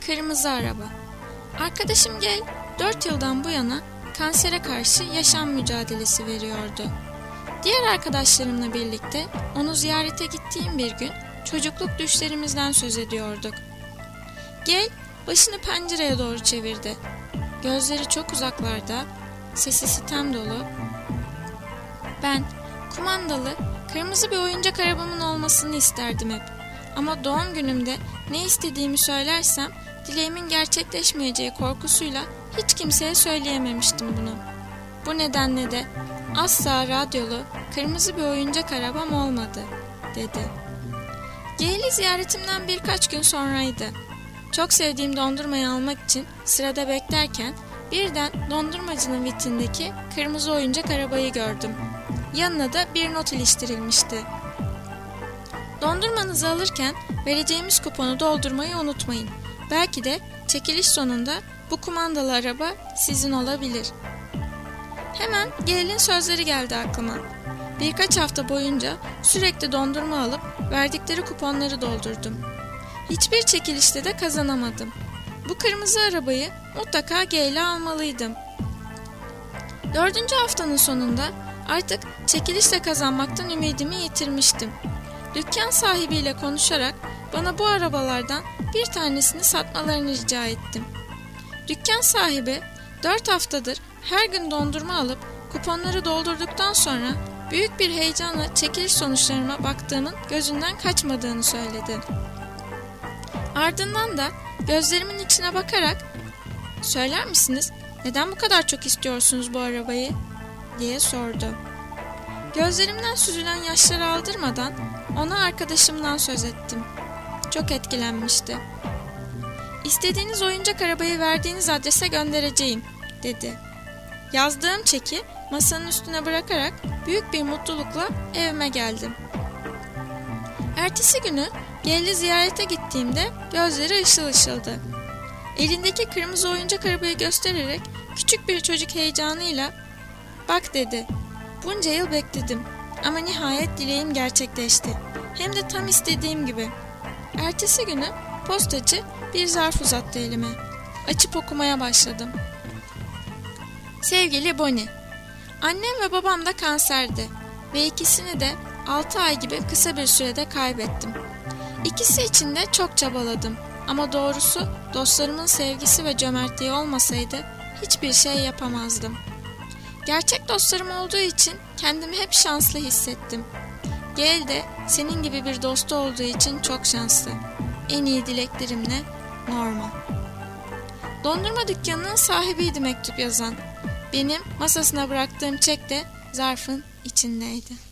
Kırmızı araba. Arkadaşım Gel 4 yıldan bu yana kansere karşı yaşam mücadelesi veriyordu. Diğer arkadaşlarımla birlikte onu ziyarete gittiğim bir gün çocukluk düşlerimizden söz ediyorduk. Gel başını pencereye doğru çevirdi. Gözleri çok uzaklarda, sesi sitem dolu. Ben kumandalı, kırmızı bir oyuncak arabamın olmasını isterdim hep. Ama doğum günümde ne istediğimi söylersem dileğimin gerçekleşmeyeceği korkusuyla hiç kimseye söyleyememiştim bunu. Bu nedenle de asla radyolu, kırmızı bir oyuncak arabam olmadı, dedi. Geyli ziyaretimden birkaç gün sonraydı. Çok sevdiğim dondurmayı almak için sırada beklerken birden dondurmacının vitrindeki kırmızı oyuncak arabayı gördüm. Yanına da bir not iliştirilmişti. Dondurmanızı alırken vereceğimiz kuponu doldurmayı unutmayın. Belki de çekiliş sonunda bu kumandalı araba sizin olabilir. Hemen Gel'in sözleri geldi aklıma. Birkaç hafta boyunca sürekli dondurma alıp verdikleri kuponları doldurdum. Hiçbir çekilişte de kazanamadım. Bu kırmızı arabayı mutlaka Gel'e almalıydım. 4. haftanın sonunda artık çekilişle kazanmaktan ümidimi yitirmiştim. Dükkan sahibiyle konuşarak bana bu arabalardan bir tanesini satmalarını rica ettim. Dükkan sahibi 4 haftadır her gün dondurma alıp kuponları doldurduktan sonra büyük bir heyecanla çekiliş sonuçlarıma baktığımın gözünden kaçmadığını söyledi. Ardından da gözlerimin içine bakarak "Söyler misiniz, neden bu kadar çok istiyorsunuz bu arabayı?" diye sordu. Gözlerimden süzülen yaşları aldırmadan ona arkadaşımdan söz ettim. Çok etkilenmişti. "İstediğiniz oyuncak arabayı verdiğiniz adrese göndereceğim," dedi. Yazdığım çeki masanın üstüne bırakarak büyük bir mutlulukla evime geldim. Ertesi günü Gel'i ziyarete gittiğimde gözleri ışıl ışıldı. Elindeki kırmızı oyuncak arabayı göstererek küçük bir çocuk heyecanıyla "Bak," dedi. "Bunca yıl bekledim ama nihayet dileğim gerçekleşti. Hem de tam istediğim gibi." Ertesi günü postacı bir zarf uzattı elime. Açıp okumaya başladım. Sevgili Bonnie, annem ve babam da kanserdi ve ikisini de 6 ay gibi kısa bir sürede kaybettim. İkisi için de çok çabaladım ama doğrusu dostlarımın sevgisi ve cömertliği olmasaydı hiçbir şey yapamazdım. Gerçek dostlarım olduğu için kendimi hep şanslı hissettim. Gel de senin gibi bir dostu olduğu için çok şanslı. En iyi dileklerimle, Norma. Dondurma dükkanının sahibiydi mektup yazan. Benim masasına bıraktığım çek de zarfın içindeydi.